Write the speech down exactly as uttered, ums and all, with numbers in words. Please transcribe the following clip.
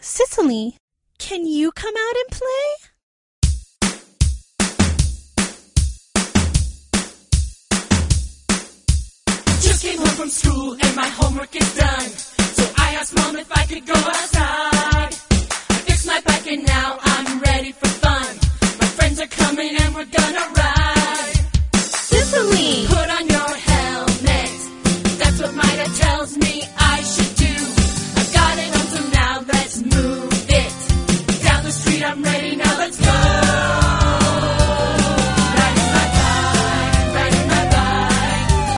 Cicely, can you come out and play? Just came home from school and my homework is done. So I asked Mom if I could go outside. I fixed my bike and now I'm ready for fun. My friends are coming and we're gonna ride.